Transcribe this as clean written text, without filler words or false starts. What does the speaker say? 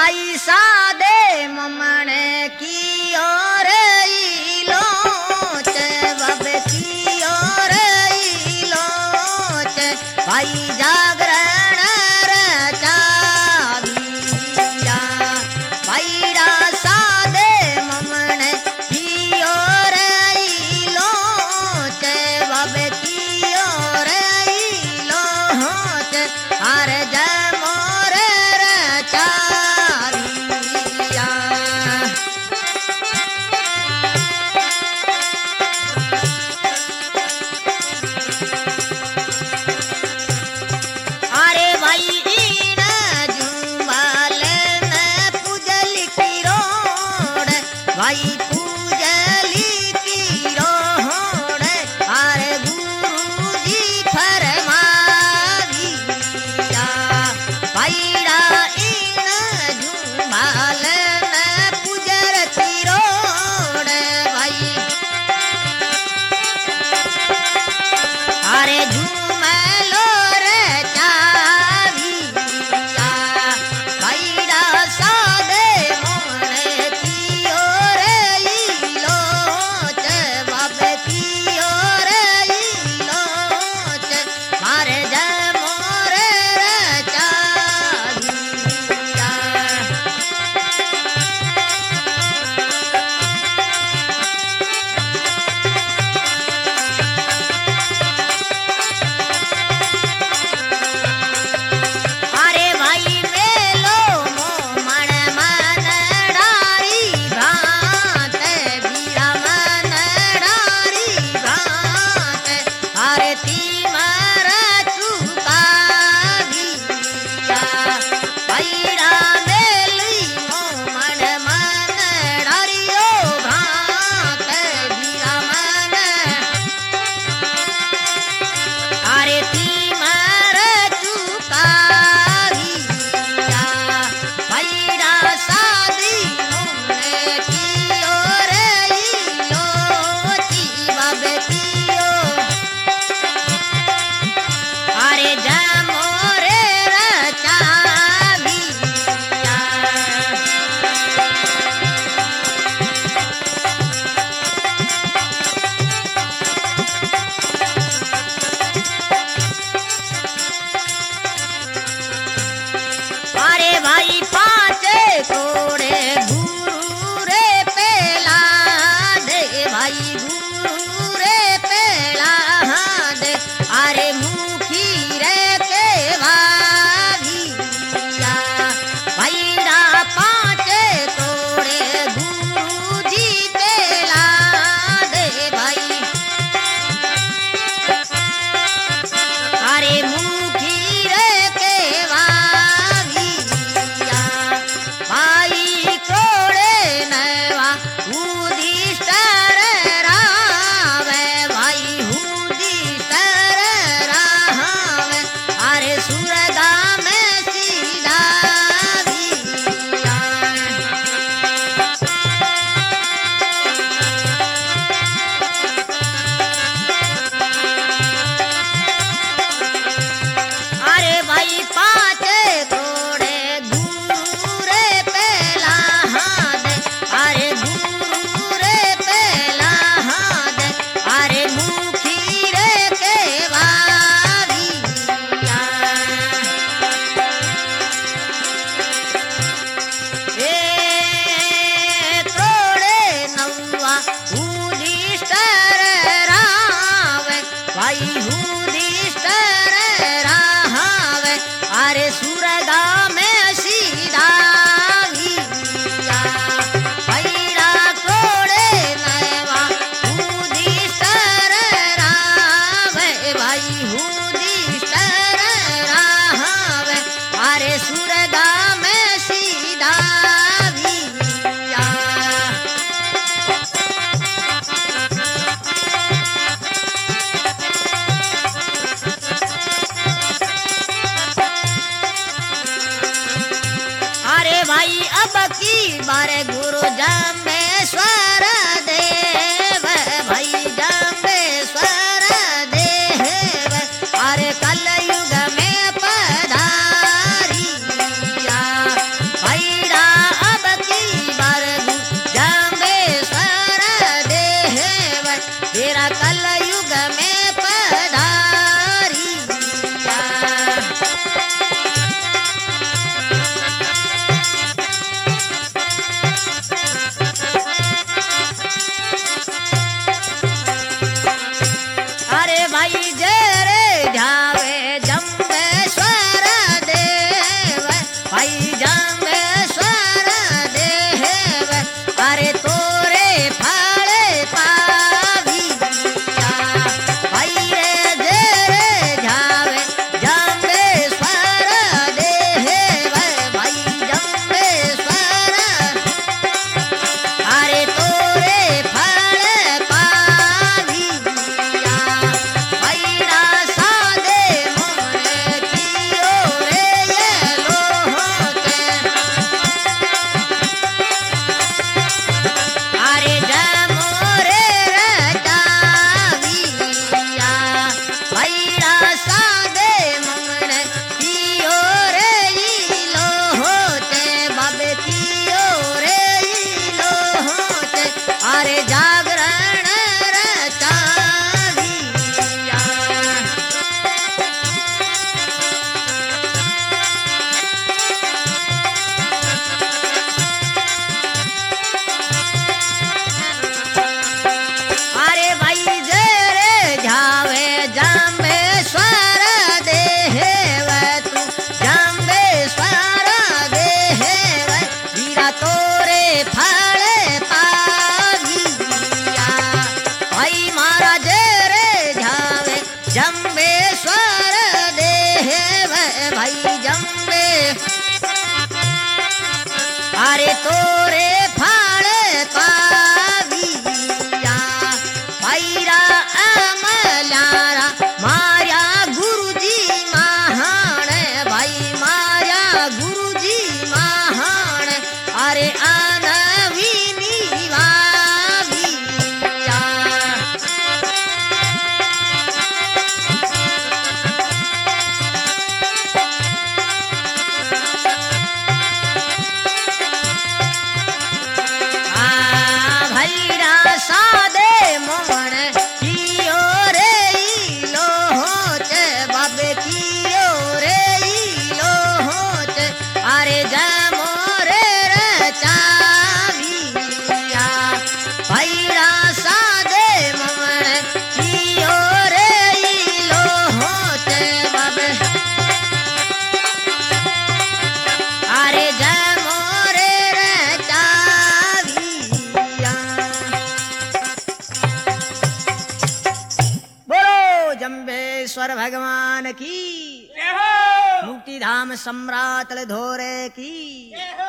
भाई सादे ममण की ओर लोच बब की ओर लोच भाई जागरण रचाविया भाईरा सादे ममण की ओर लोच बब की ओर लोच हर जमोर रचाविया अरे भाई इन जुमाल न पूजल की रोड भाई पूजली की रोड अरे गुरु जी फरमाविया भाईरा इन जुमाल न पूजल की रोड भाई अरे झूमलो रे चाविया भाईरा सादे मोने की ओर लोच बाप की ओर लोच मारे जमोर रचाविया अरे भाई मेलो मोमण मन डारी भात बीरा मन डारी भात अरे तीमर चुकाविया भाईरा मेली मोमण मन डारियो भात बीरा मन अरे तीमर चुकाविया भाईरा सादी मोने की ओर लोची बब की ओर अरे जमोर रचाविया अरे भाई पाँच कोड़े गुरु रे पेला दे भाई गुरु रे पेला दे अरे मुखी रे के भाविया भाईरा पाँच कोड़े गुरु जी पेला दे भाई अरे मुखी रे के भाविया भाई कोड़े नवा उदिष्टर रावे भाई उदिष्टर रावे अरे सुरगा में सीधाविया अरे भाई पाँच कोड़े गुरु रे पेला दे अरे गुरु रे पेला दे अरे मुखी रे के भाविया ए कोड़े नौवा उदिष्टर रावे भाई उदिष्टर रावे अरे सुरगा में सीधाविया भाईरा कोड़े नवा उदिष्टर रावे भाई उदिष्टर रावे अरे सुरगा में सीधाविया अरे भाई अब की बारे गुरु जम्बेश्वर देव भाई जम्बेश्वर देव अरे कलयुग में पधारिया भाईरा तोरे फल पाविया भाई महाराज रे जावे जम्बेश्वर देव भाई जम्बे अरे तोरे फल पाविया पैरा अमलारा माया गुरुजी महान भाई माया गुरुजी महान अरे अनविनी वाविया भैरा सादे मोहन कियो रे लोहोच बाबे कियो रे लोहोच अरे जमो रे रचाविया भैरा सादे मोहन कियो रे लोहोच बाबे अरे जमो रे रचाविया बोलो जम्बेश्वर भगवान की मुक्तिधाम सम्राट धोरे की